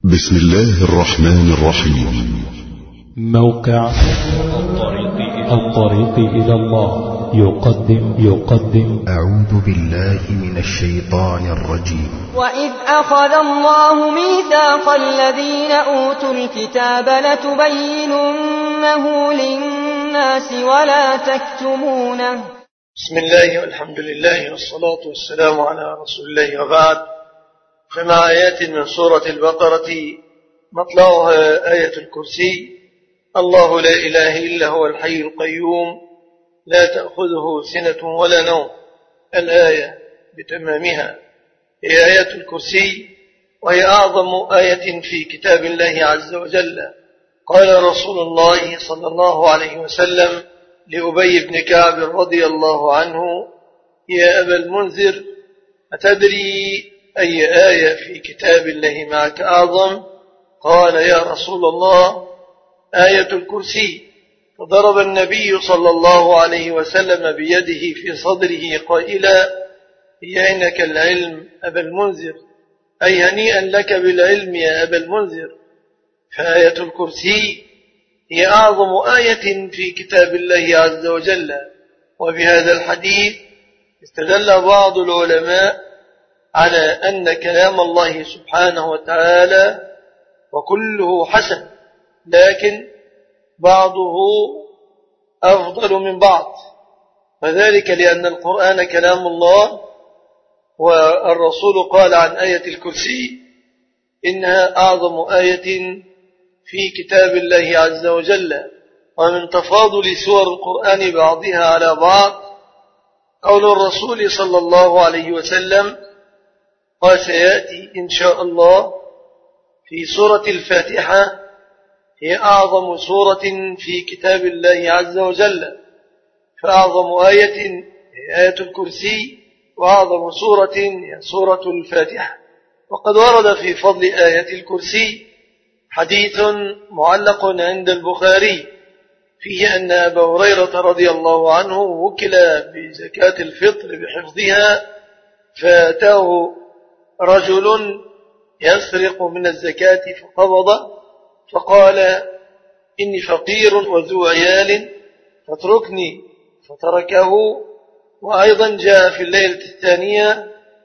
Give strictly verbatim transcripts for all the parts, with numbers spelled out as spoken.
بسم الله الرحمن الرحيم. موقع الطريق إلى الله يقدم يقدم أعوذ بالله من الشيطان الرجيم. وإذ أخذ الله ميثاق الذين أوتوا الكتاب لتبيننه للناس ولا تكتمونه. بسم الله والحمد لله والصلاة والسلام على رسول الله، وبعد. فمع آيات من سورة البقرة مطلعها آية الكرسي. الله لا إله إلا هو الحي القيوم لا تأخذه سنة ولا نوم. الآية بتمامها هي آية الكرسي، وهي أعظم آية في كتاب الله عز وجل. قال رسول الله صلى الله عليه وسلم لأبي بن كعب رضي الله عنه: يا أبا المنذر، أتدري أي آية في كتاب الله معك أعظم؟ قال: يا رسول الله، آية الكرسي. فضرب النبي صلى الله عليه وسلم بيده في صدره قائلا: هي عينك العلم أبا المنذر، أي هنيئا لك بالعلم يا أبا المنذر. فآية الكرسي هي أعظم آية في كتاب الله عز وجل. وبهذا الحديث استدل بعض العلماء على أن كلام الله سبحانه وتعالى وكله حسن، لكن بعضه أفضل من بعض، وذلك لأن القرآن كلام الله، والرسول قال عن آية الكرسي إنها أعظم آية في كتاب الله عز وجل. ومن تفاضل سور القرآن بعضها على بعض قول الرسول صلى الله عليه وسلم، وسيأتي إن شاء الله في سورة الفاتحة: هي أعظم سورة في كتاب الله عز وجل. فأعظم آية هي آية الكرسي، وأعظم سورة هي سورة الفاتحة. وقد ورد في فضل آية الكرسي حديث معلق عند البخاري فيه أن أبا هريرة رضي الله عنه وكل بزكاة الفطر بحفظها، فأتاه رجل يسرق من الزكاة فقبض، فقال: إني فقير وذو عيال فاتركني، فتركه. وأيضا جاء في الليلة الثانية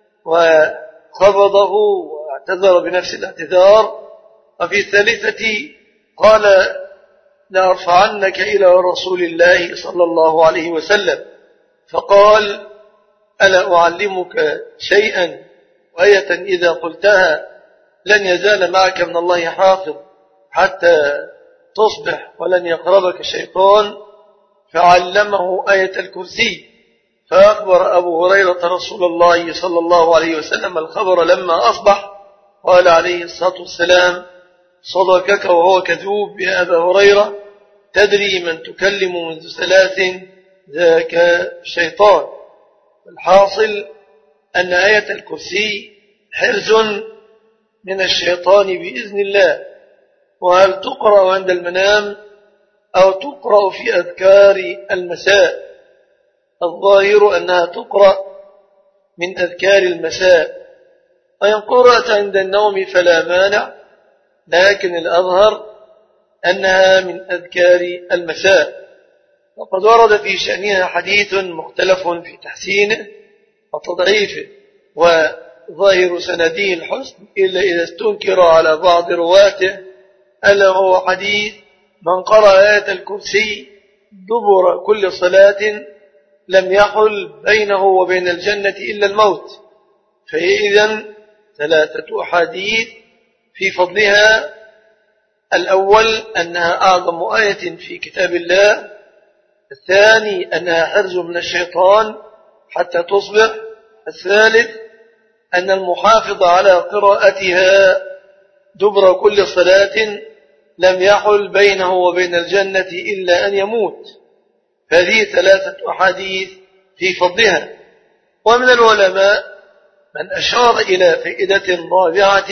وقبضه واعتذر بنفس الاعتذار. وفي الثالثة قال: لأرفعنك إلى رسول الله صلى الله عليه وسلم. فقال: ألا أعلمك شيئا، وآية إذا قلتها لن يزال معك من الله حافظ حتى تصبح ولن يقربك شيطان. فعلمه آية الكرسي. فأخبر أبو هريرة رسول الله صلى الله عليه وسلم الخبر لما أصبح، قال عليه الصلاة والسلام: صدقك وهو كذوب يا أبا هريرة، تدري من تكلم منذ ثلاث ذاك شيطان. الحاصل أن آية الكرسي حرز من الشيطان بإذن الله. وهل تقرأ عند المنام أو تقرأ في أذكار المساء؟ الظاهر أنها تقرأ من أذكار المساء، وإن قرأت عند النوم فلا مانع، لكن الأظهر أنها من أذكار المساء. وقد ورد في شأنها حديث مختلف في تحسينه وتضعيفه، وظاهر سنده الحسن إلا إذا استنكر على بعض رواته، ألا هو حديث: من قرأ آية الكرسي دبر كل صلاة لم يحل بينه وبين الجنة إلا الموت. فإذن ثلاثة أحاديث في فضلها: الأول أنها أعظم آية في كتاب الله، الثاني أنها حرز من الشيطان حتى تصبح، الثالث أن المحافظ على قراءتها دبر كل صلاة لم يحل بينه وبين الجنة إلا أن يموت. هذه ثلاثة أحاديث في فضلها. ومن العلماء من أشار إلى فائدة رابعة،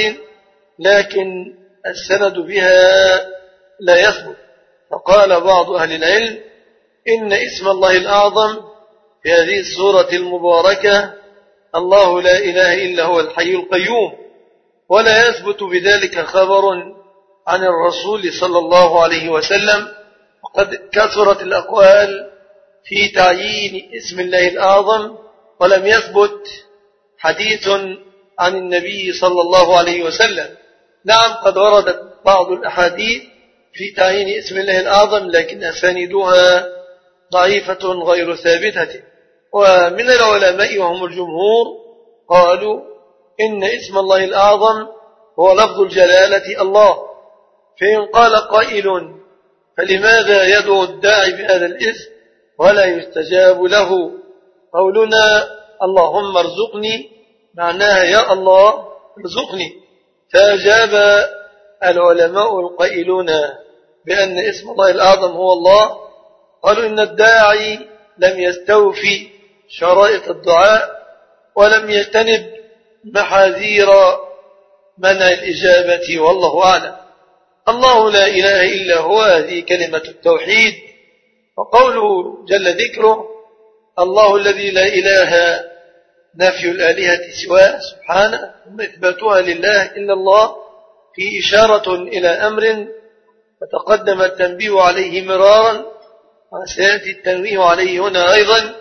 لكن السند بها لا يثبت. فقال بعض أهل العلم إن اسم الله الأعظم في هذه السورة المباركة الله لا إله إلا هو الحي القيوم، ولا يثبت بذلك خبر عن الرسول صلى الله عليه وسلم. وقد كثرت الأقوال في تعيين اسم الله الأعظم، ولم يثبت حديث عن النبي صلى الله عليه وسلم. نعم، قد وردت بعض الأحاديث في تعيين اسم الله الأعظم، لكن أسانيدها ضعيفة غير ثابتة. ومن العلماء وهم الجمهور قالوا إن اسم الله الأعظم هو لفظ الجلالة الله. فإن قال قائل فلماذا يدعو الداعي بهذا الاسم ولا يستجاب له؟ قولنا اللهم ارزقني معناها يا الله ارزقني. فأجاب العلماء القائلون بأن اسم الله الأعظم هو الله، قالوا إن الداعي لم يستوفي شرائط الدعاء ولم يجتنب محاذير منع الإجابة، والله أعلم. الله لا إله إلا هو، هذه كلمة التوحيد. وقوله جل ذكره الله الذي لا إله نفي الآلهة سواه سبحانه، ثم إثباتها لله إلا الله في إشارة إلى أمر فتقدم التنبيه عليه مرارا، وسيأتي التنويه عليه هنا أيضا.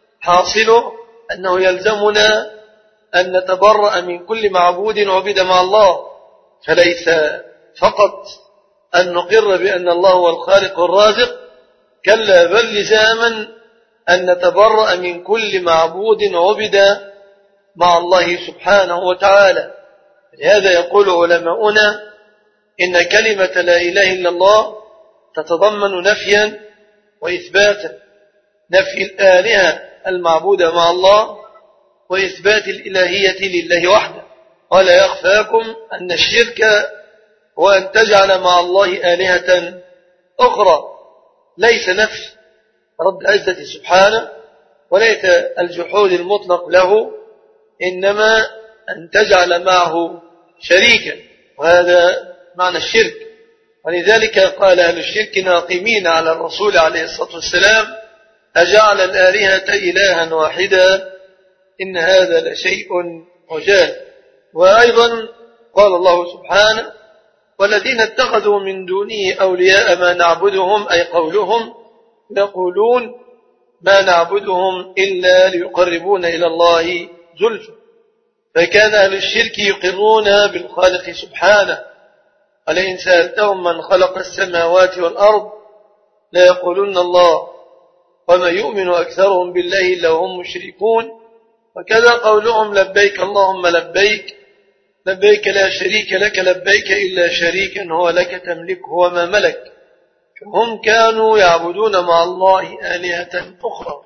حاصله أنه يلزمنا أن نتبرأ من كل معبود عبد مع الله، فليس فقط أن نقر بأن الله هو الخالق الرازق، كلا بل لزاما أن نتبرأ من كل معبود عبد مع الله سبحانه وتعالى. لهذا يقول علماؤنا إن كلمة لا إله إلا الله تتضمن نفيا وإثباتا: نفي الآلهة المعبودة مع الله، وإثبات الإلهية لله وحده. ولا يخفاكم أن الشرك هو أن تجعل مع الله آلهة أخرى، ليس نفي رد عزة سبحانه، وليس الجحود المطلق له، إنما أن تجعل معه شريكا، وهذا معنى الشرك. ولذلك قال أهل الشرك ناقمين على الرسول عليه الصلاة والسلام: أجعل الآلهة إلها واحدا إن هذا لشيء عجاب. وأيضا قال الله سبحانه: والذين اتخذوا من دونه أولياء ما نعبدهم، أي قولهم يقولون ما نعبدهم إلا ليقربون إلى الله زلفى. فكان أهل الشرك يقرون بالخالق سبحانه، ولئن سألتهم من خلق السماوات والأرض لا يقولون الله وما يؤمن أكثرهم بالله إلا هم مشركون. وكذا قولهم لبيك اللهم لبيك لبيك لا شريك لك لبيك إلا شريكا هو لك تملكه وما ملك. فهم كانوا يعبدون مع الله آلهة أخرى.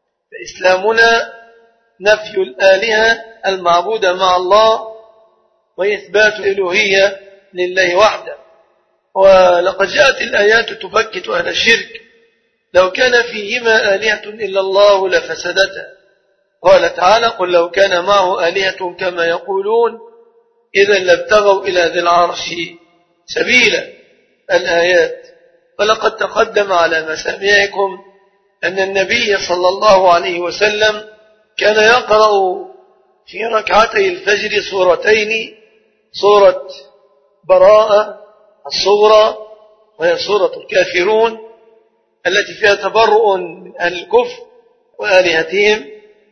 فإسلامنا نفي الآلهة المعبودة مع الله وإثبات الإلوهية لله وحده. ولقد جاءت الآيات تبكت أهل الشرك: لو كان فيهما آلهة إلا الله لفسدتا. قال تعالى: قل لو كان معه آلهة كما يقولون إذا لابتغوا إلى ذي العرش سبيلا. الآيات. ولقد تقدم على مسامعكم أن النبي صلى الله عليه وسلم كان يقرأ في ركعتي الفجر سورتين: سورة براءة الصغرى وهي سورة الكافرون التي فيها تبرؤ من أهل الكفر وآلهتهم،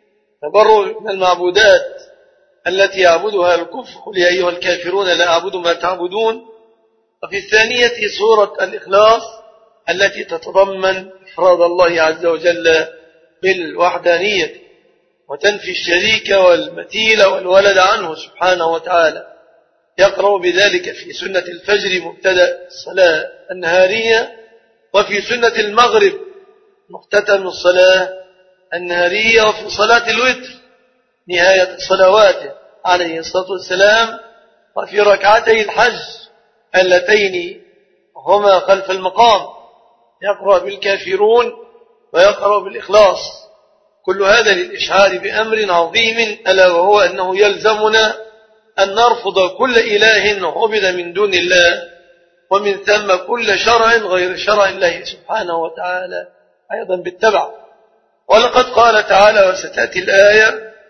تبرؤ من المعبودات التي يعبدها الكفر: قل يا أيها الكافرون لا أعبد ما تعبدون. وفي الثانية سورة الإخلاص التي تتضمن إفراد الله عز وجل بالوحدانية وتنفي الشريك والمثيل والولد عنه سبحانه وتعالى. يقرأ بذلك في سنة الفجر مبتدأ الصلاة النهارية، وفي سنة المغرب مختتم الصلاة النهارية، وفي صلاة الوتر نهاية صلواته عليه الصلاة والسلام، وفي ركعتي الحج اللتين هما خلف المقام يقرأ بالكافرون ويقرأ بالإخلاص. كل هذا للإشعار بأمر عظيم، ألا وهو أنه يلزمنا أن نرفض كل إله عبد من دون الله، ومن ثم كل شرع غير شرع الله سبحانه وتعالى أيضا بالتبع. ولقد قال تعالى، وستأتي الآية: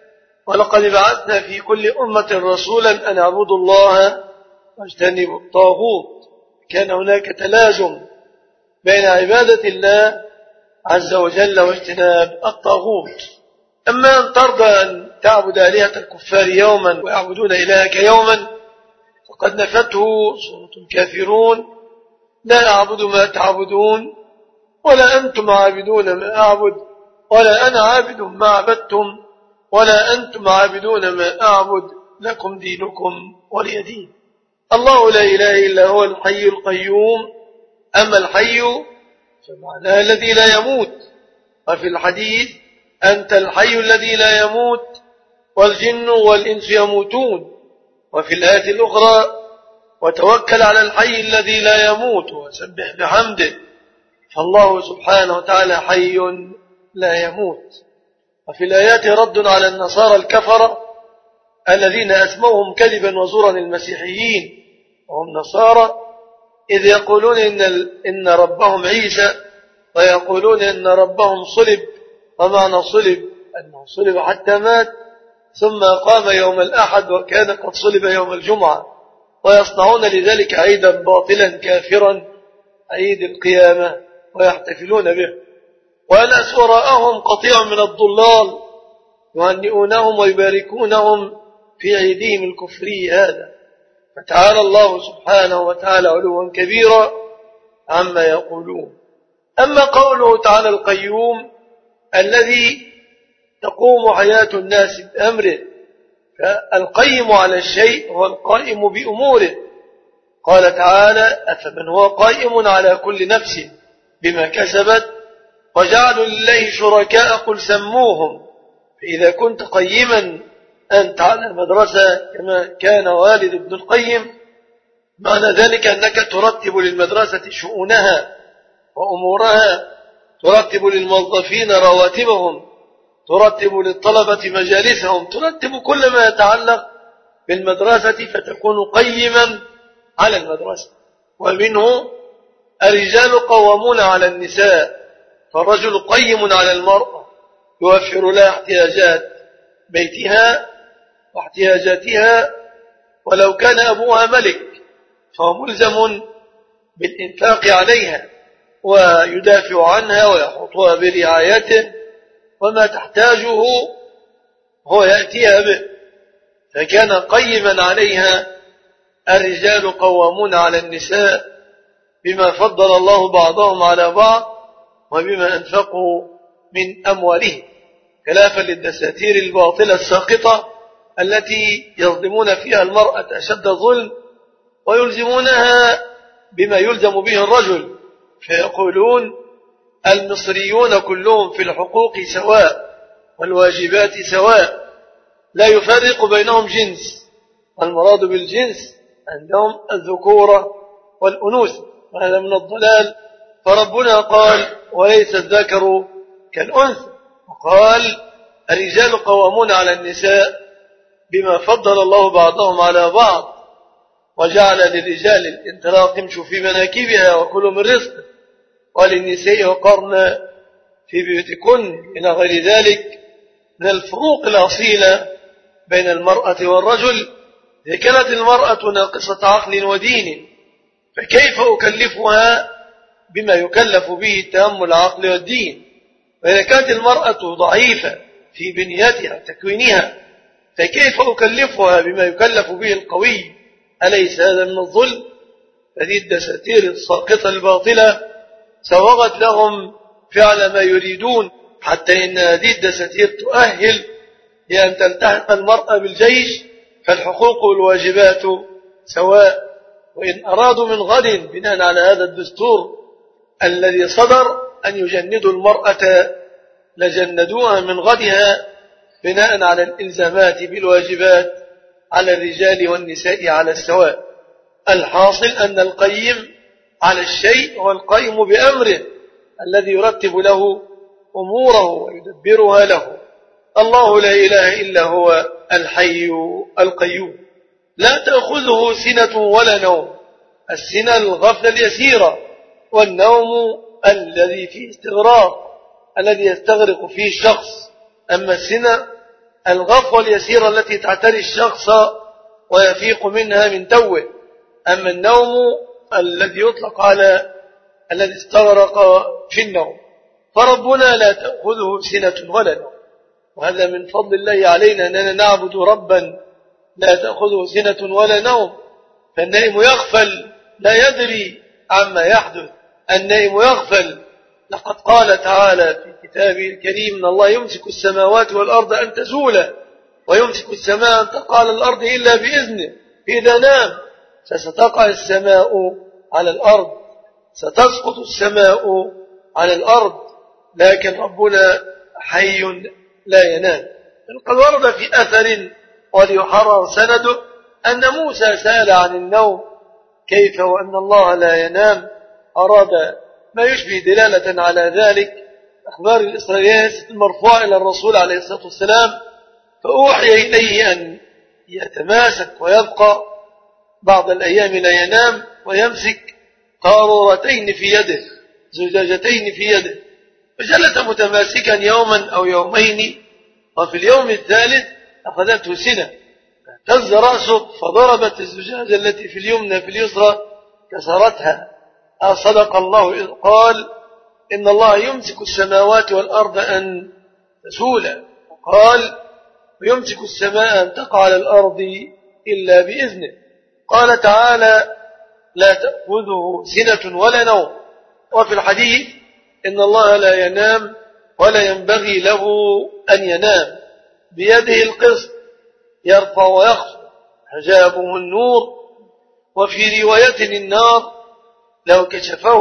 ولقد بعثنا في كل أمة رسولا أن اعبدوا الله واجتنبوا الطاغوت. كان هناك تلازم بين عبادة الله عز وجل واجتناب الطاغوت. أما أن ترضى أن تعبد آلهة الكفار يوما ويعبدون إلهك يوما فقد نفته سورة الكافرون: لا أعبد ما تعبدون ولا أنتم عابدون ما أعبد ولا أنا عابد ما عبدتم ولا أنتم عابدون ما أعبد لكم دينكم ولي دين. الله لا إله إلا هو الحي القيوم. أما الحي فمعناه الذي لا يموت، وفي الحديث: أنت الحي الذي لا يموت والجن والإنس يموتون. وفي الآية الأخرى: وتوكل على الحي الذي لا يموت وسبح بحمده. فالله سبحانه وتعالى حي لا يموت. وفي الآيات رد على النصارى الكفرة الذين أسموهم كذبا وزورا المسيحيين وهم نصارى، إذ يقولون إن, إن ربهم عيسى ويقولون إن ربهم صلب. ومعنى صلب أنه صلب حتى مات ثم قام يوم الأحد وكان قد صلب يوم الجمعة، ويصنعون لذلك عيدا باطلا كافرا عيد القيامة ويحتفلون به. وناس وراءهم قطيع من الضلال يهنئونهم ويباركونهم في عيدهم الكفري هذا. فتعالى الله سبحانه وتعالى علوا كبيرا عما يقولون. أما قوله تعالى القيوم الذي تقوم حياة الناس بأمره، فالقيم على الشيء هو القائم بأموره. قال تعالى: أفمن هو قائم على كل نفس بما كسبت وجعلوا لله شركاء قل سموهم. فإذا كنت قيما أنت على المدرسة كما كان والد ابن القيم، معنى ذلك أنك ترتب للمدرسة شؤونها وأمورها، ترتب للموظفين رواتبهم، ترتب للطلبة مجالسهم، ترتب كل ما يتعلق بالمدرسة، فتكون قيما على المدرسة. ومنه: الرجال قوامون على النساء، فالرجل قيم على المرأة يوفر لها احتياجات بيتها واحتياجاتها، ولو كان أبوها ملك فهو ملزم بالإنفاق عليها ويدافع عنها ويحوطها برعايته، وما تحتاجه هو يأتيها به، فكان قيما عليها. الرجال قوامون على النساء بما فضل الله بعضهم على بعض وبما أنفقوا من أموالهم، خلافا للدساتير الباطلة الساقطة التي يظلمون فيها المرأة أشد ظلم ويلزمونها بما يلزم به الرجل، فيقولون: المصريون كلهم في الحقوق سواء والواجبات سواء، لا يفرق بينهم جنس، والمراد بالجنس عندهم الذكورة والأنوثة، وهذا من الضلال. فربنا قال: وليس الذكر كالأنثى، وقال: الرجال قوامون على النساء بما فضل الله بعضهم على بعض، وجعل للرجال الانطلاق امشوا في مناكبها وكلوا من رزقه، وللنساء وقرن في بيوتكن، إلى غير ذلك من الفروق الأصيلة بين المرأة والرجل. إذا كانت المرأة ناقصة عقل ودين فكيف أكلفها بما يكلف به تأمل العقل والدين؟ وإذا كانت المرأة ضعيفة في بنيتها وتكوينها فكيف أكلفها بما يكلف به القوي؟ أليس هذا من الظلم؟ هذه الدساتير الساقطة الباطلة سوغت لهم فعل ما يريدون، حتى إن هذه الدساتير تؤهل لأن تلتحق المرأة بالجيش، فالحقوق والواجبات سواء. وإن أرادوا من غد بناء على هذا الدستور الذي صدر أن يجندوا المرأة لجندوها من غدها بناء على الإلزامات بالواجبات على الرجال والنساء على السواء. الحاصل أن القيم على الشيء هو القائم بأمره الذي يرتب له أموره ويدبرها له. الله لا إله إلا هو الحي القيوم، لا تأخذه سنة ولا نوم. السنة الغفلة اليسيرة، والنوم الذي فيه استغراق الذي يستغرق فيه الشخص. أما السنة الغفوة اليسيرة التي تعتري الشخص ويفيق منها من توه. أما النوم الذي يطلق على الذي استغرق في النوم، فربنا لا تأخذه سنة ولا نوم، وهذا من فضل الله علينا أننا نعبد ربا لا تأخذه سنة ولا نوم. فالنائم يغفل لا يدري عما يحدث، النائم يغفل. لقد قال تعالى في كتابه الكريم إن الله يمسك السماوات والأرض أن تزولا ويمسك السماء أن تقع على الأرض إلا بإذنه، فإذا نام فستقع السماء على الأرض، ستسقط السماء على الأرض، لكن ربنا حي لا ينام. قد ورد في أثر وليحرر سنده أن موسى سأل عن النوم كيف وأن الله لا ينام، أراد ما يشبه دلالة على ذلك أخبار الإسرائيلية المرفوعة إلى الرسول عليه الصلاة والسلام، فأوحي إليه أن يتماسك ويبقى بعض الأيام لا ينام ويمسك قارورتين في يده، زجاجتين في يده، فجلس متماسكا يوما أو يومين، وفي اليوم الثالث أخذته سنة، اهتز رأسه فضربت الزجاجة التي في اليمنى في اليسرى كسرتها. صدق الله إذ قال إن الله يمسك السماوات والأرض أن تزولا، وقال ويمسك السماء أن تقع على الأرض إلا بإذنه. قال تعالى لا تأخذه سنة ولا نوم. وفي الحديث إن الله لا ينام ولا ينبغي له أن ينام، بيده القسط يرفع ويخفض، حجابه النور. وفي رواية النار لو كشفه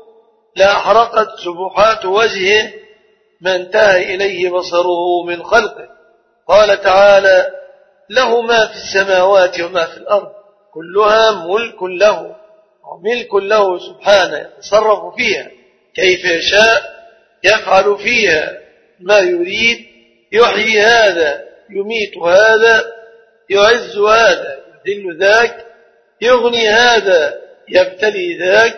لأحرقت سبحات وجهه ما انتهى إليه بصره من خلقه. قال تعالى له ما في السماوات وما في الأرض كلها ملك له وملك له سبحانه، يتصرف فيها كيف يشاء، يفعل فيها ما يريد، يحيي هذا يميت هذا، يعز هذا يذل ذاك، يغني هذا يبتلي ذاك،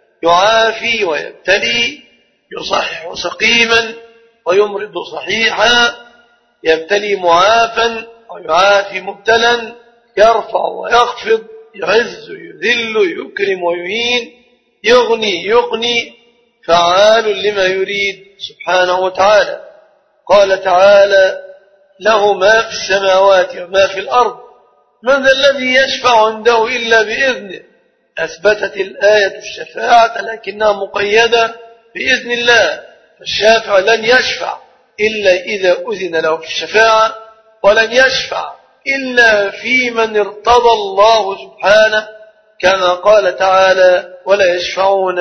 يعافي ويبتلي، يصحح سقيما ويمرض صحيحا، يبتلي معافا ويعافي مبتلا، يرفع ويخفض، يعز يذل، يكرم ويهين، يغني يقني، فعال لما يريد سبحانه وتعالى. قال تعالى له ما في السماوات وما في الأرض من ذا الذي يشفع عنده إلا بإذنه. أثبتت الآية الشفاعة لكنها مقيدة بإذن الله، فالشافع لن يشفع إلا إذا أذن له في الشفاعة، ولن يشفع إلا في من ارتضى الله سبحانه، كما قال تعالى ولا يشفعون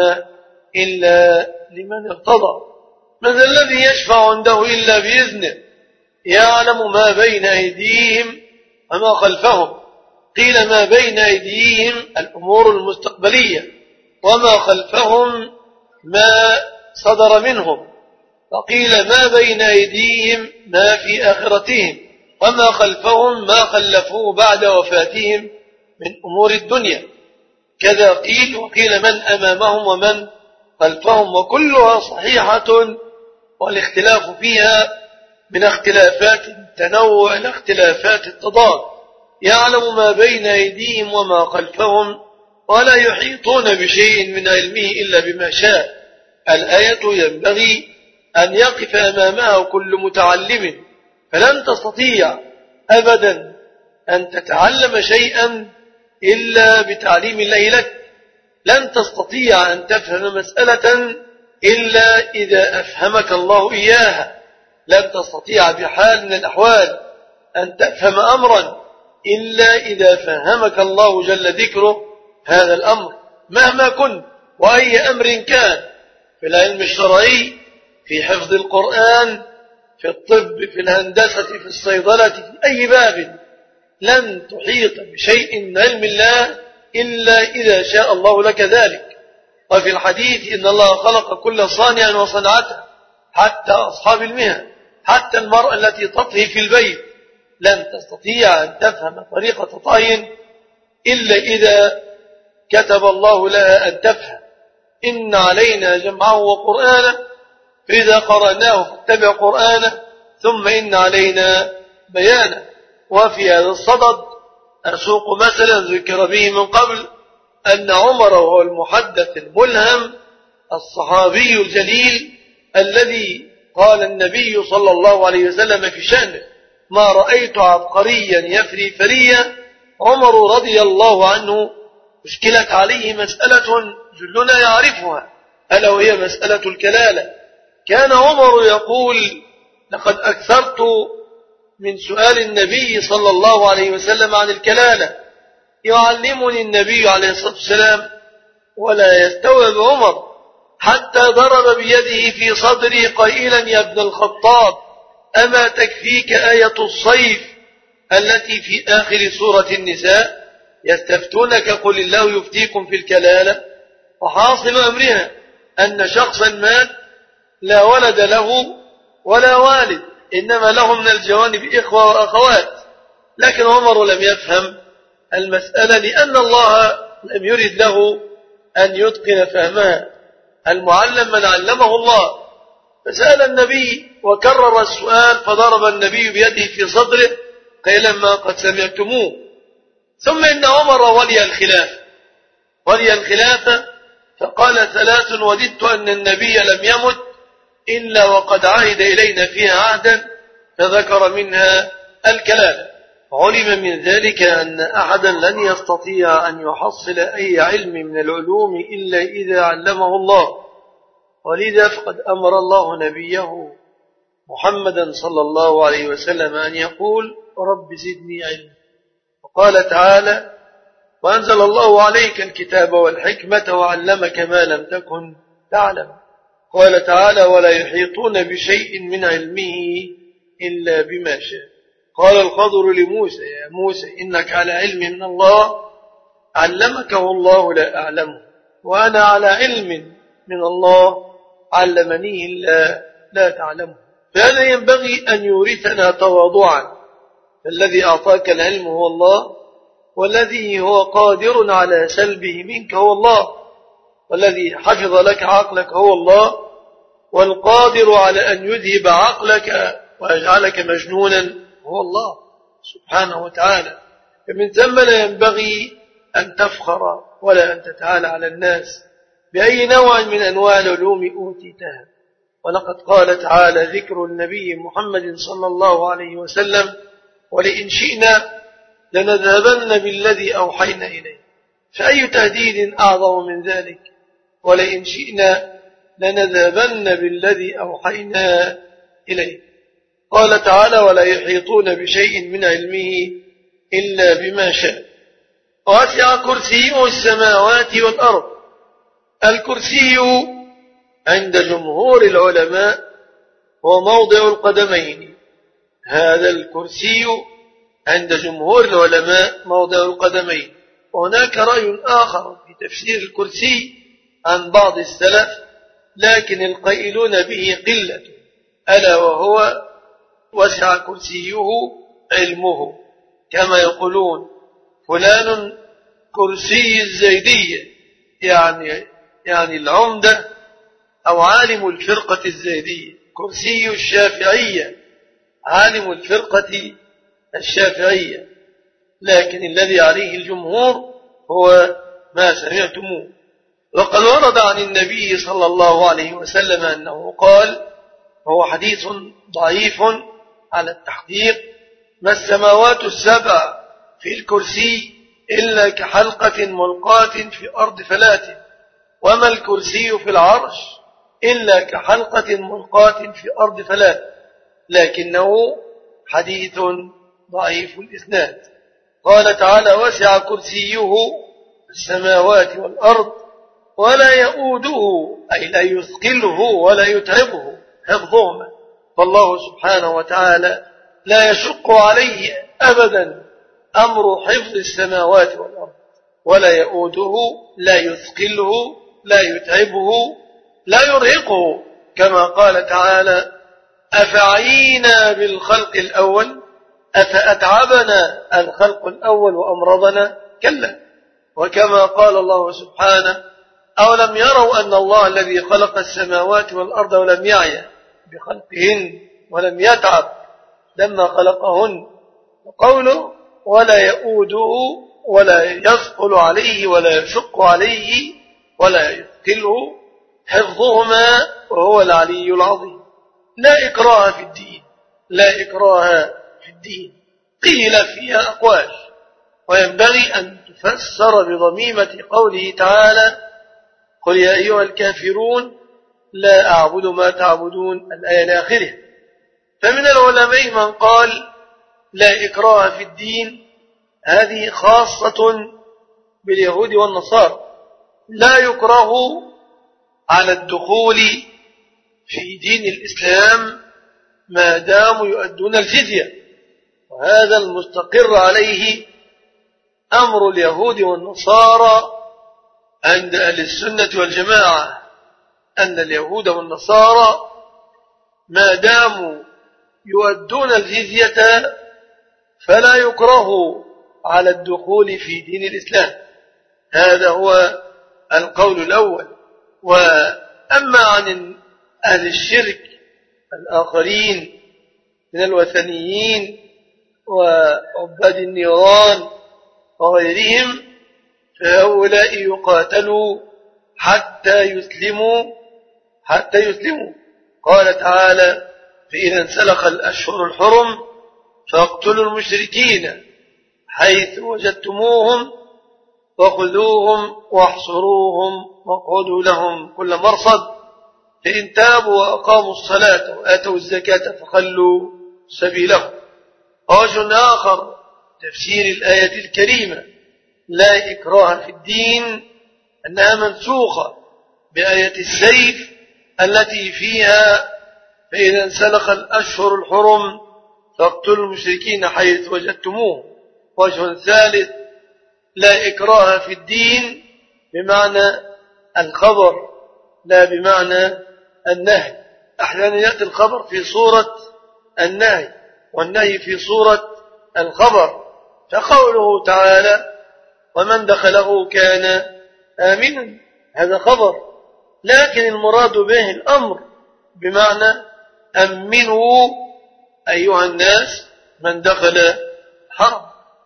إلا لمن ارتضى. من ذا الذي يشفع عنده إلا بإذنه يعلم ما بين أيديهم وما خلفهم. قيل ما بين أيديهم الأمور المستقبلية، وما خلفهم ما صدر منهم، وقيل ما بين أيديهم ما في آخرتهم، وما خلفهم ما خلفوه بعد وفاتهم من أمور الدنيا. كذا قيل، وقيل من أمامهم ومن خلفهم، وكلها صحيحة، والاختلاف فيها من اختلافات التنوع إلى اختلافات التضاد. يعلم ما بين أيديهم وما خلفهم ولا يحيطون بشيء من علمه إلا بما شاء. الآية ينبغي أن يقف أمامها كل متعلم، فلن تستطيع أبدا أن تتعلم شيئا إلا بتعليم الله لك، لن تستطيع أن تفهم مسألة إلا إذا أفهمك الله إياها، لن تستطيع بحال من الأحوال أن تفهم أمرا إلا إذا فهمك الله جل ذكره هذا الأمر، مهما كنت وأي أمر كان، في العلم الشرعي، في حفظ القرآن، في الطب، في الهندسة، في الصيدلة، في أي باب، لن تحيط بشيء من علم الله إلا إذا شاء الله لك ذلك. وفي الحديث إن الله خلق كل صانع وصنعته، حتى أصحاب المهن، حتى المرأة التي تطهي في البيت، لن تستطيع أن تفهم طريقة طهي إلا إذا كتب الله لها أن تفهم. إن علينا جمعه وقرآنه، فإذا قرأناه فاتبع قرآنه، ثم إن علينا بيانه. وفي هذا الصدد أسوق مثلا ذكر به من قبل أن عمر هو المحدث الملهم الصحابي الجليل الذي قال النبي صلى الله عليه وسلم في شأنه: ما رأيت عبقريا يفري فريا. عمر رضي الله عنه اشكلت عليه مسألة جلنا يعرفها، ألا وهي مسألة الكلالة. كان عمر يقول: لقد أكثرت من سؤال النبي صلى الله عليه وسلم عن الكلالة، يعلمني النبي عليه الصلاة والسلام ولا يستوعب عمر، حتى ضرب بيده في صدري قائلا: يا ابن الخطاب، أما تكفيك آية الصيف التي في آخر سورة النساء؟ يستفتونك قل الله يفتيكم في الكلالة. وحاصل أمرها أن شخصا مات لا ولد له ولا والد، إنما له من الجوانب إخوة وأخوات، لكن عمر لم يفهم المسألة لأن الله لم يرد له أن يتقن فهمها. المعلم من علمه الله. فسأل النبي وكرر السؤال، فضرب النبي بيده في صدره قيلا: ما قد سمعتموه. ثم إن عمر ولي الخلافة ولي الخلافة فقال: ثلاث وددت أن النبي لم يمت إلا وقد عهد إلينا فيها عهدا، فذكر منها الكلام. علم من ذلك أن أحدا لن يستطيع أن يحصل أي علم من العلوم إلا إذا علمه الله، ولذا فقد أمر الله نبيه محمدا صلى الله عليه وسلم أن يقول: رب زدني علما. وقال تعالى: وأنزل الله عليك الكتاب والحكمة وعلمك ما لم تكن تعلم. قال تعالى: ولا يحيطون بشيء من علمه إلا بما شاء. قال الخضر لموسى: يا موسى إنك على علم من الله علمكه الله لا أعلمه، وأنا على علم من الله علمنيه لا, لا تعلمه. فهذا ينبغي أن يورثنا تواضعا، فالذي أعطاك العلم هو الله، والذي هو قادر على سلبه منك هو الله، والذي حفظ لك عقلك هو الله، والقادر على أن يذهب عقلك ويجعلك مجنونا هو الله سبحانه وتعالى. فمن ثم لا ينبغي أن تفخر ولا أن تتعالى على الناس بأي نوع من أنواع العلوم أوتيتها. ولقد قال تعالى: ذكر النبي محمد صلى الله عليه وسلم: ولئن شئنا لنذهبن بالذي أوحينا إليه. فأي تهديد أعظم من ذلك؟ ولئن شئنا لنذهبن بالذي أوحينا إليه. قال تعالى: ولا يحيطون بشيء من علمه إلا بما شاء. وسع كرسيه السماوات والأرض. الكرسي عند جمهور العلماء هو موضع القدمين. هذا الكرسي عند جمهور العلماء موضع القدمين. وهناك رأي آخر في تفسير الكرسي عن بعض السلف، لكن القائلون به قلة، ألا وهو: وسع كرسيه علمه، كما يقولون فلان كرسي الزيدية، يعني يعني العمدة أو عالم الفرقة الزيدية. كرسي الشافعية عالم الفرقة الشافعية، لكن الذي عليه الجمهور هو ما سمعتموه. وقد ورد عن النبي صلى الله عليه وسلم أنه قال، هو حديث ضعيف على التحقيق: ما السماوات السبع في الكرسي إلا كحلقة ملقاة في أرض فلاة، وما الكرسي في العرش إلا كحلقة ملقاة في أرض فلاة، لكنه حديث ضعيف الإسناد. قال تعالى: وسع كرسيه السماوات والأرض ولا يؤوده، أي لا يثقله ولا يتعبه حفظهما. فالله سبحانه وتعالى لا يشق عليه أبدا أمر حفظ السماوات والأرض، ولا يؤوده، لا يثقله، لا يتعبه، لا يرهقه، كما قال تعالى: أفعينا بالخلق الأول أفأتعبنا الخلق الأول وأمرضنا؟ كلا. وكما قال الله سبحانه: أولم يروا أن الله الذي خلق السماوات والأرض ولم يعي بخلقهن ولم يتعب لما خلقهن. وقوله ولا يؤوده ولا يثقل عليه ولا يشق عليه ولا يثقله حفظهما وهو العلي العظيم. لا إكراه في الدين، لا إكراه في الدين. قيل فيها أقوال، وينبغي أن تفسر بضميمة قوله تعالى قل يا أيها الكافرون لا أعبد ما تعبدون الآية لآخره. فمن العلماء من قال لا إكراه في الدين، هذه خاصة باليهود والنصارى، لا يكره على الدخول في دين الإسلام ما داموا يؤدون الجزية، وهذا المستقر عليه أمر اليهود والنصارى عند أهل السنة والجماعة، أن اليهود والنصارى ما داموا يؤدون الجزية فلا يكره على الدخول في دين الإسلام. هذا هو القول الأول. وأما عن أهل الشرك الآخرين من الوثنيين وعباد النيران وغيرهم فهؤلاء يقاتلوا حتى يسلموا حتى يسلموا. قال تعالى فإذا انسلخ الأشهر الحرم فاقتلوا المشركين حيث وجدتموهم وخذوهم واحصروهم واقعدوا لهم كل مرصد فإن تابوا وأقاموا الصلاة وآتوا الزكاة فخلوا سبيلهم. وجه آخر تفسير الآية الكريمة لا إكراه في الدين أنها منسوخة بآية السيف التي فيها فإذا انسلخ الأشهر الحرم فاقتلوا المشركين حيث وجدتموه. وجه ثالث لا إكراه في الدين بمعنى الخبر لا بمعنى النهي. أحيانا يأتي الخبر في صورة النهي والنهي في صورة الخبر، فقوله تعالى ومن دخله كان آمنا هذا خبر، لكن المراد به الأمر بمعنى أمنوا أيها الناس من دخل الحرم،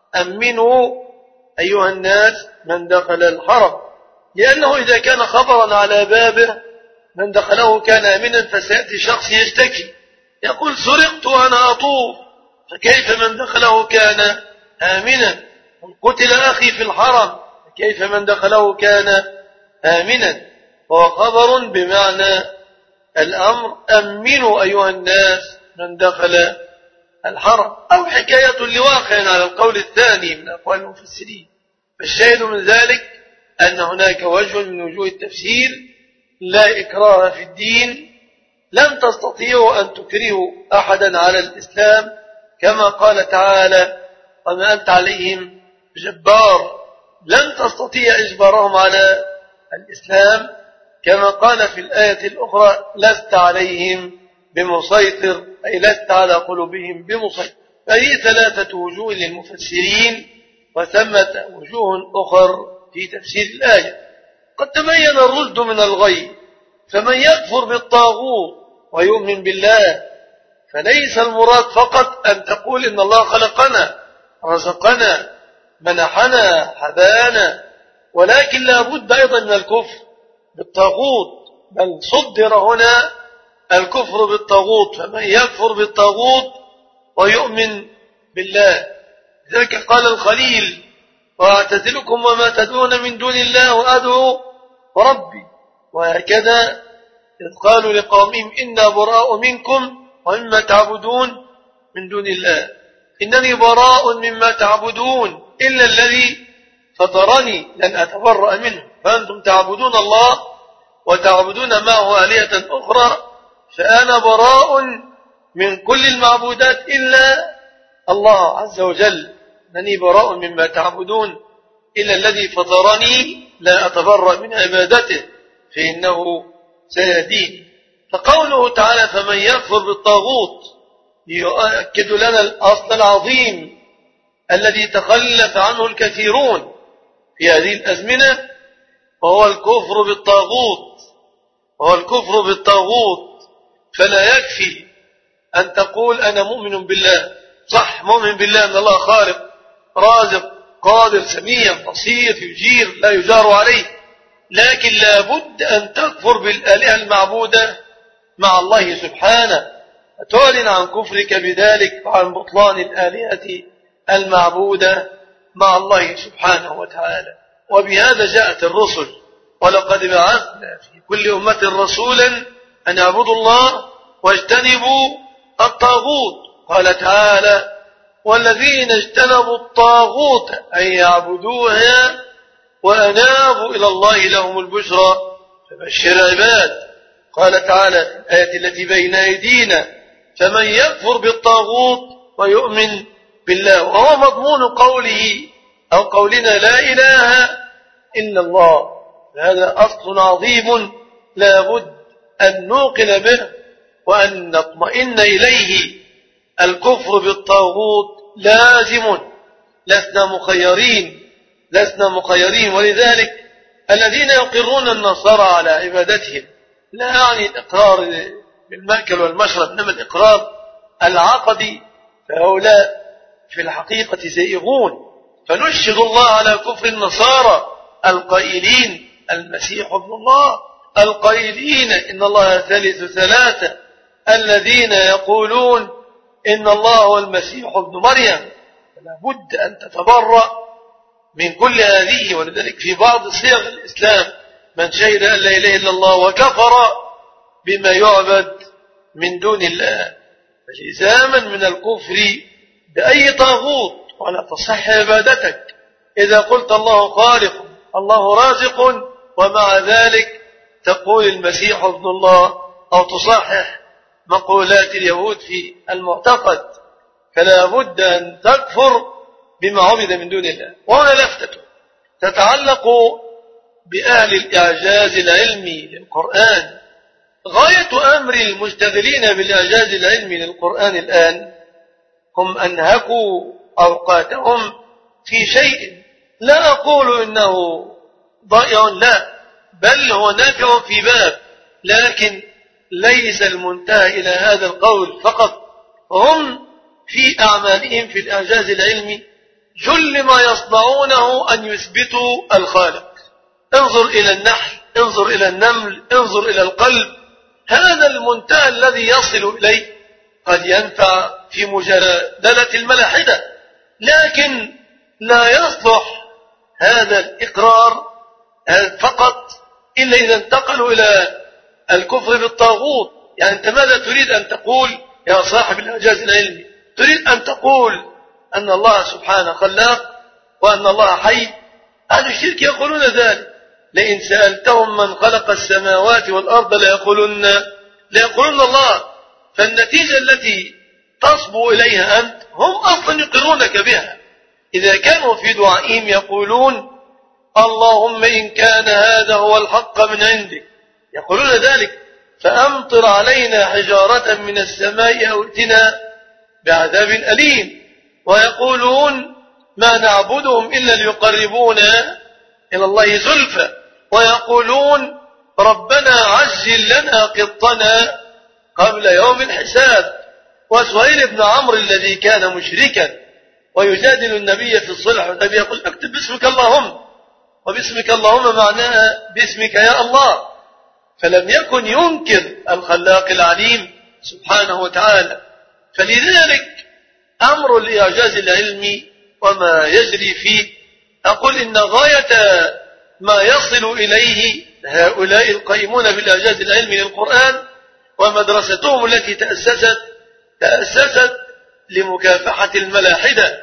أمنوا أيها الناس من دخل الحرم، لأنه إذا كان خبرا على بابه من دخله كان آمنا فسيأتي شخص يشتكي يقول سرقت وأنا أطوف، فكيف من دخله كان آمنا؟ قتل أخي في الحرم كيف من دخله كان آمنا؟ وهو خبر بمعنى الأمر أمنوا أيها الناس من دخل الحرم، أو حكاية لواقع على القول الثاني من أقوال المفسرين. فالشاهد من ذلك أن هناك وجه من وجوه التفسير لا إكراه في الدين، لن تستطيعوا أن تكرهوا أحدا على الإسلام كما قال تعالى وما أنت عليهم جبار، لن تستطيع إجبارهم على الإسلام كما قال في الآية الأخرى لست عليهم بمسيطر أي لست على قلوبهم بمسيطر. فهي ثلاثة وجوه للمفسرين وثمة وجوه أخر في تفسير الآية. قد تبين الرشد من الغي، فمن يكفر بالطاغوت ويؤمن بالله فليس المراد فقط أن تقول إن الله خلقنا رزقنا منحنا حبانا، ولكن لا بد أيضا من الكفر بالطاغوت، بل صدر هنا الكفر بالطاغوت، فمن يكفر بالطاغوت ويؤمن بالله. ذلك قال الخليل وأعتزلكم وما تدعون من دون الله وأدعو ربي، وهكذا إذ قالوا لقومهم إنا براء منكم ومما تعبدون من دون الله إنني براء مما تعبدون إلا الذي فطرني لن أتبرأ منه، فأنتم تعبدون الله وتعبدون معه آلهة أخرى فأنا براء من كل المعبودات إلا الله عز وجل، أنني براء مما تعبدون إلا الذي فطرني لا أتبرأ من عبادته فإنه سيهدين. فقوله تعالى فمن يكفر بالطاغوت يؤكد لنا الأصل العظيم الذي تخلف عنه الكثيرون في هذه الأزمنة، وهو الكفر بالطاغوت وهو الكفر بالطاغوت فلا يكفي أن تقول أنا مؤمن بالله، صح، مؤمن بالله أن الله خالق رازق قادر سميع بصير يجير لا يجار عليه، لكن لا بد أن تكفر بالآلهة المعبودة مع الله سبحانه، تعلن عن كفرك بذلك وعن بطلان الآلهة المعبودة مع الله سبحانه وتعالى. وبهذا جاءت الرسل، ولقد بعثنا في كل أمة رسولا أن اعبدوا الله واجتنبوا الطاغوت. قال تعالى والذين اجتنبوا الطاغوت أن يعبدوها وأنابوا إلى الله لهم البشرى فبشر عباد. قال تعالى في الآية التي بين أيدينا فمن يكفر بالطاغوت ويؤمن بالله، وهو مضمون قوله أو قولنا لا إله إلا الله. هذا أصل عظيم لا بد أن نوقن به وأن نطمئن إليه. الكفر بالطاغوت لازم، لسنا مخيرين لسنا مخيرين ولذلك الذين يقرون النصارى على عبادتهم لا يعني الإقرار بالمأكل والمشرب، إنما الإقرار العقدي، فهؤلاء في الحقيقة زائغون. فنشهد الله على كفر النصارى القائلين المسيح ابن الله، القائلين إن الله ثالث ثلاثة، الذين يقولون إن الله هو المسيح ابن مريم. فلا بد أن تتبرأ من كل هذه. ولذلك في بعض صيغ الإسلام من شهد أن لا إله إلا الله وكفر بما يعبد من دون الله، فلزاما من الكفر بأي طاغوت ولا تصح عبادتك إذا قلت الله خالق الله رازق ومع ذلك تقول المسيح ابن الله أو تصحح مقولات اليهود في المعتقد. فلا بد أن تكفر بما عبد من دون الله. وهنا لفتة تتعلق بأهل الإعجاز العلمي للقرآن. غاية أمر المشتغلين بالإعجاز العلمي للقرآن الآن هم أنهكوا أوقاتهم في شيء لا أقول إنه ضائع، لا، بل هو نافع في باب، لكن ليس المنتهى إلى هذا القول فقط. هم في أعمالهم في الإعجاز العلمي جل ما يصنعونه أن يثبتوا الخالق. انظر إلى النحل، انظر إلى النمل، انظر إلى القلب، هذا المنتهى الذي يصل إليه. قد ينفع في مجادلة الملاحدة، لكن لا يصلح هذا الإقرار فقط إلا إذا انتقلوا إلى الكفر بالطاغوت. يعني أنت ماذا تريد أن تقول يا صاحب الإعجاز العلمي؟ تريد أن تقول أن الله سبحانه خلاق وأن الله حي؟ أهل الشرك يقولون ذلك. لئن سألتهم من خلق السماوات والأرض ليقولون ليقولون الله. فالنتيجة التي تصبو إليها أنت هم أصلا يقرونك بها. إذا كانوا في دعائهم يقولون اللهم إن كان هذا هو الحق من عندك، يقولون ذلك، فأمطر علينا حجارة من السماء أو ائتنا بعذاب أليم. ويقولون ما نعبدهم إلا ليقربونا إلى الله زلفى. ويقولون ربنا عجل لنا قطنا قبل يوم الحساب. وسهيل بن عمرو الذي كان مشركا ويجادل النبي في الصلح، والنبي يقول اكتب باسمك اللهم، وباسمك اللهم معناها باسمك يا الله. فلم يكن ينكر الخلاق العليم سبحانه وتعالى. فلذلك أمر الإعجاز العلمي وما يجري فيه، أقول إن غاية ما يصل إليه هؤلاء القائمون بالإعجاز العلمي للقرآن ومدرستهم التي تأسست تأسست لمكافحة الملاحدة،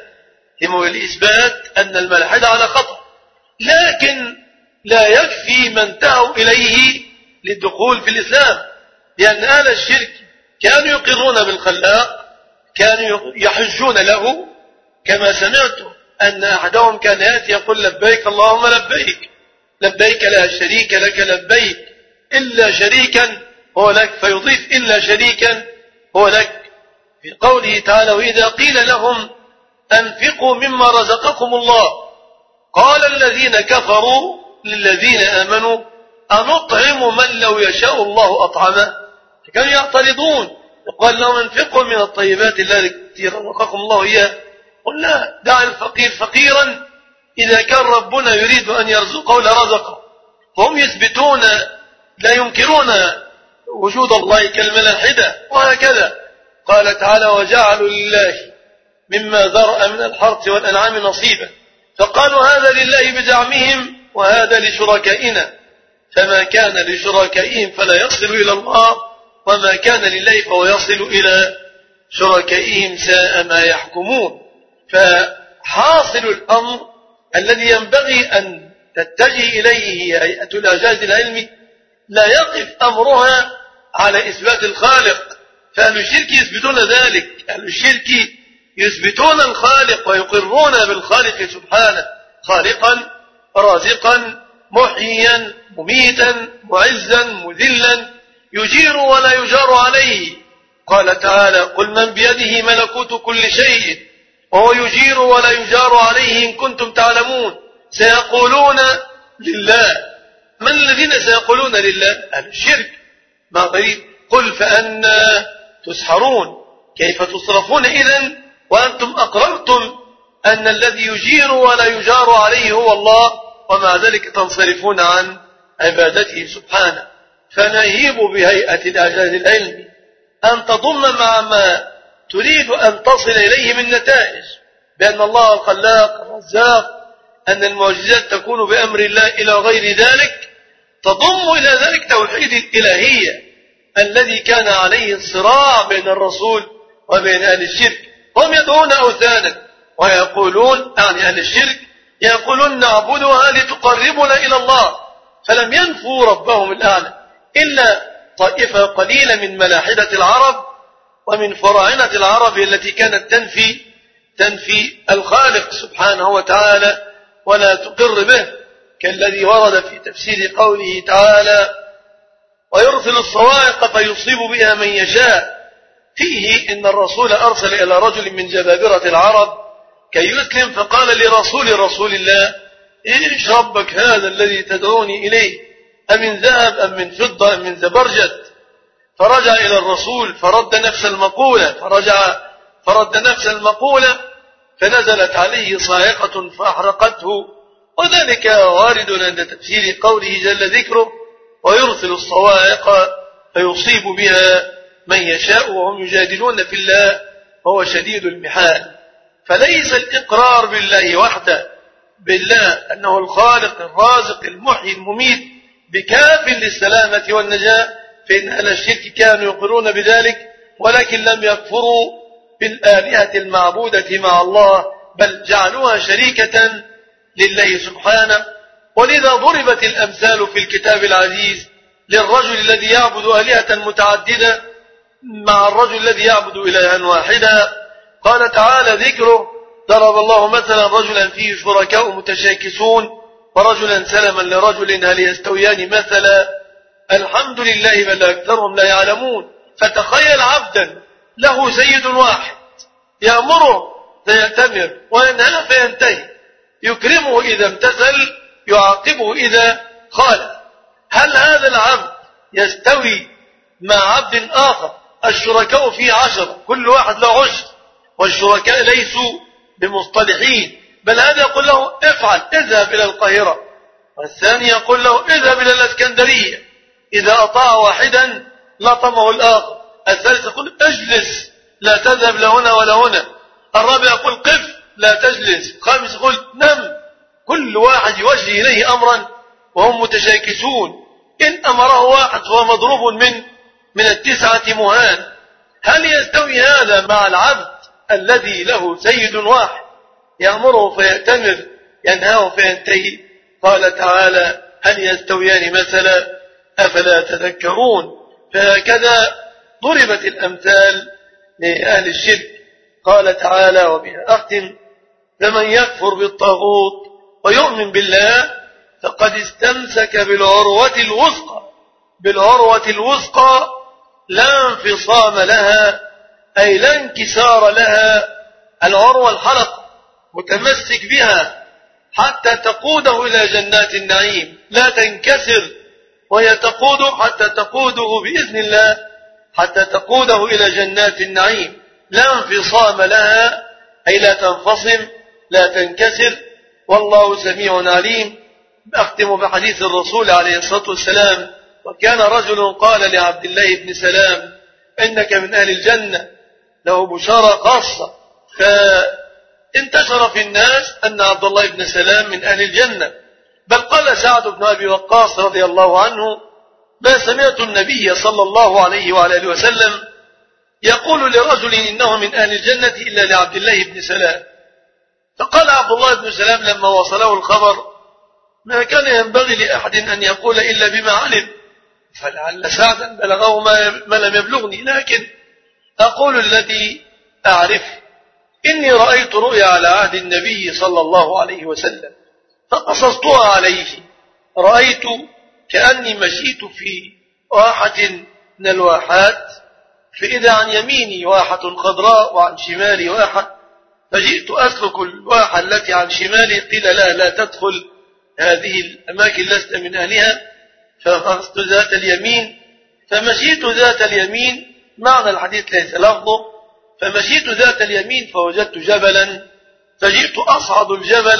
لإثبات أن الملاحدة على خطأ. لكن لا يكفي ما انتهوا إليه للدخول في الإسلام، لأن أهل الشرك كانوا يقرون بالخلاق، كانوا يحجون له. كما سمعت أن أحدهم كان يأتي يقول لبيك اللهم لبيك، لبيك لا شريك لك لبيك إلا شريكا هو لك، فيضيف إلا شريكا هو لك. في قوله تعالى وإذا قيل لهم أنفقوا مما رزقكم الله قال الذين كفروا للذين آمنوا أنطعم من لو يشاء الله أطعمه. كانوا يعترضون يقال لهم انفقوا من الطيبات التي رزقكم الله إياه، قل لا، دع الفقير فقيرا، إذا كان ربنا يريد أن يرزقه لرزقه. هم يثبتون لا ينكرون وجود الله كالملاحدة وهكذا. قال تعالى وجعلوا لله مما ذرأ من الحرث والأنعام نصيبا، فقالوا هذا لله بزعمهم وهذا لشركائنا، فما كان لشركائهم فلا يصل إلى الله، وما كان لله فهو يصل إلى شركائهم، ساء ما يحكمون. فحاصل الأمر الذي ينبغي أن تتجه إليه هيئة الإعجاز العلمي لا يقف أمرها على إثبات الخالق، فأهل الشرك يثبتون ذلك، أهل الشرك يثبتون الخالق ويقرون بالخالق سبحانه خالقا رازقا محييا مميتا معزا مذلا يجير ولا يجار عليه. قال تعالى قل من بيده ملكوت كل شيء وهو يجير ولا يجار عليه إن كنتم تعلمون. سيقولون لله. من الذين سيقولون لله؟ أهل الشرك. ما غريب. قل فأنا تسحرون، كيف تصرفون إذن وأنتم أقررتم أن الذي يجير ولا يجار عليه هو الله، ومع ذلك تنصرفون عن عبادته سبحانه. فنهيب بهيئة الإعجاز العلمي أن تضم مع ما تريد أن تصل إليه من نتائج بأن الله الخلاق الرزاق، أن المعجزات تكون بأمر الله إلى غير ذلك، تضم إلى ذلك توحيد الإلهية الذي كان عليه الصراع بين الرسول وبين أهل الشرك. هم يدعون أوثانا ويقولون، يعني أهل الشرك يقولون نعبدها لتقربنا إلى الله، فلم ينفوا ربهم الأعلى إلا طائفة قليلة من ملاحدة العرب ومن فراعنة العرب التي كانت تنفي تنفي الخالق سبحانه وتعالى ولا تقر به، كالذي ورد في تفسير قوله تعالى ويرسل الصواعق فيصيب بها من يشاء، فيه إن الرسول أرسل إلى رجل من جبابرة العرب كي يسلم، فقال لرسول رسول الله إيش ربك هذا الذي تدعوني إليه، أمن ذهب أم من فضة أم من زبرجد؟ فرجع إلى الرسول فرد نفس المقولة فرجع فرد نفس المقولة فنزلت عليه صاعقة فأحرقته. وذلك وارد عند تفسير قوله جل ذكره ويرسل الصواعق فيصيب بها من يشاء وهم يجادلون في الله وهو شديد المحال. فليس الإقرار بالله وحده، بالله أنه الخالق الرازق المحيي المميت بكاف للسلامة والنجاة، فإن أهل الشرك كانوا يقرون بذلك ولكن لم يكفروا بالآلهة المعبودة مع الله، بل جعلوها شريكة لله سبحانه. ولذا ضربت الأمثال في الكتاب العزيز للرجل الذي يعبد آلهة متعددة مع الرجل الذي يعبد إلها واحدا. قال تعالى ذكره ضرب الله مثلا رجلا فيه شركاء متشاكسون ورجلا سلما لرجل هل يستويان مثلا الحمد لله بل أكثرهم لا يعلمون. فتخيل عبدا له سيد واحد يأمره فيأتمر وينهى فينتهي، يكرمه إذا امتثل يعاقبه إذا خالف. هل هذا العبد يستوي مع عبد آخر الشركاء فيه عشرة كل واحد له عشر، والشركاء ليسوا بمصطلحين، بل هذا يقول له افعل اذهب إلى القاهرة، والثاني يقول له اذهب إلى الإسكندرية، إذا أطاع واحدا لطمه الآخر، الثالث يقول اجلس لا تذهب لهنا ولا هنا، الرابع يقول قف لا تجلس، الخامس يقول نم. كل واحد يوجه إليه أمرا وهم متشاكسون، إن أمره واحد فهو مضروب من من التسعة مهان. هل يستوي هذا مع العبد الذي له سيد واحد يأمره فيأتمر ينهاه فينتهي؟ قال تعالى هل يستويان مثلا أفلا تذكرون. فهكذا ضربت الأمثال لأهل الشرك. قال تعالى وبها أختم فمن يكفر بالطاغوت ويؤمن بالله فقد استمسك بالعروة الوثقى، بالعروة الوثقى لا انفصام لها أي لا انكسار لها، العروة الحلقة متمسك بها حتى تقوده إلى جنات النعيم، لا تنكسر وهي تقوده حتى تقوده بإذن الله حتى تقوده إلى جنات النعيم لا انفصام لها، أي لا تنفصم لا تنكسر. والله سميع عليم. أختم بحديث الرسول عليه الصلاة والسلام: وكان رجل قال لعبد الله بن سلام: إنك من أهل الجنة، له بشارة خاصة. فانتشر في الناس أن عبد الله بن سلام من أهل الجنة، بل قال سعد بن أبي وقاص رضي الله عنه: ما سمعت النبي صلى الله عليه وعلى آله وسلم يقول لرجل إنه من أهل الجنة إلا لعبد الله بن سلام. فقال عبد الله بن سلام لما وصله الخبر: ما كان ينبغي لأحد أن يقول إلا بما علم، فلعل سعدا بلغه ما لم يبلغني، لكن أقول الذي أعرف. إني رأيت رؤيا على عهد النبي صلى الله عليه وسلم فقصصتها عليه. رأيت كأني مشيت في واحة من الواحات، فإذا عن يميني واحة خضراء وعن شمالي واحة، فجئت أسلك الواحة التي عن شمالي، قيل لا لا تدخل هذه الأماكن لست من أهلها، فأخذت ذات اليمين، فمشيت ذات اليمين، معنى الحديث ليس لفظه، فمشيت ذات اليمين فوجدت جبلا، فجئت أصعد الجبل،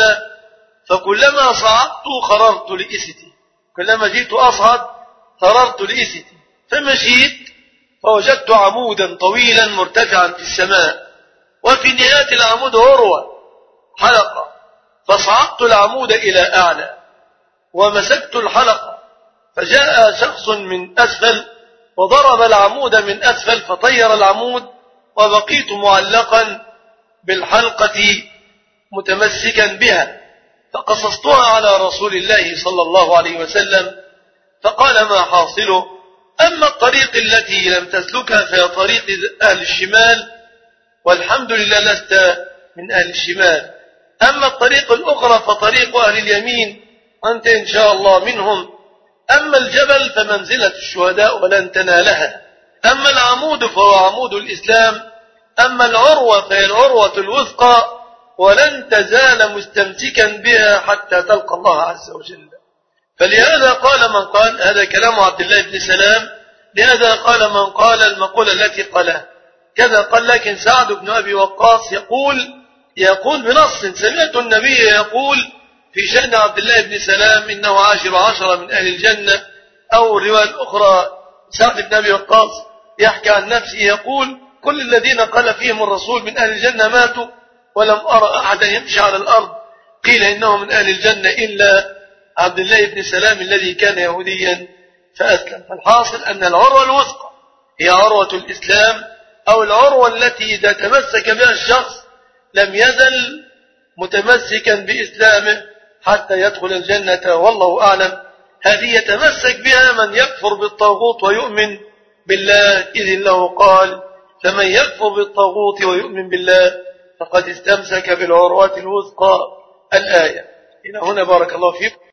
فكلما صعدت خررت لإستي، كلما جئت أصعد خررت لإستي، فمشيت فوجدت عمودا طويلا مرتفعا في السماء، وفي نهاية العمود عروة حلقة، فصعدت العمود إلى أعلى ومسكت الحلقة، فجاء شخص من أسفل وضرب العمود من أسفل فطير العمود، وبقيت معلقا بالحلقة متمسكا بها. فقصصتها على رسول الله صلى الله عليه وسلم، فقال: ما حاصله؟ أما الطريق التي لم تسلكها فهي طريق أهل الشمال، والحمد لله لست من أهل الشمال. أما الطريق الأخرى فطريق أهل اليمين، أنت إن شاء الله منهم. أما الجبل فمنزلة الشهداء ولن تنالها. أما العمود فهو عمود الإسلام. أما العروة فهي العروة الوثقى، ولن تزال مستمسكا بها حتى تلقى الله عز وجل. فلهذا قال من قال، هذا كلام عبد الله بن سلام، لهذا قال من قال المقولة التي قالها كذا قال. لكن سعد بن أبي وقاص يقول يقول بنص: سمعت النبي يقول في شأن عبد الله بن سلام إنه عاشر عشرة من أهل الجنة. أو الرواية الأخرى سعد بن أبي وقاص يحكي عن نفسه يقول: كل الذين قال فيهم الرسول من أهل الجنة ماتوا، ولم أرى أحدا يمشي على الأرض قيل إنه من أهل الجنة إلا عبد الله بن سلام الذي كان يهوديا فأسلم. فالحاصل أن العروة الوثقى هي عروة الإسلام، أو العروة التي إذا تمسك بها الشخص لم يزل متمسكا بإسلامه حتى يدخل الجنة، والله أعلم. هذه يتمسك بها من يكفر بالطاغوت ويؤمن بالله، إذ الله قال: فمن يكفر بالطاغوت ويؤمن بالله فقد استمسك بالعروة الوثقى. الآية. إلى هنا بارك الله فيكم.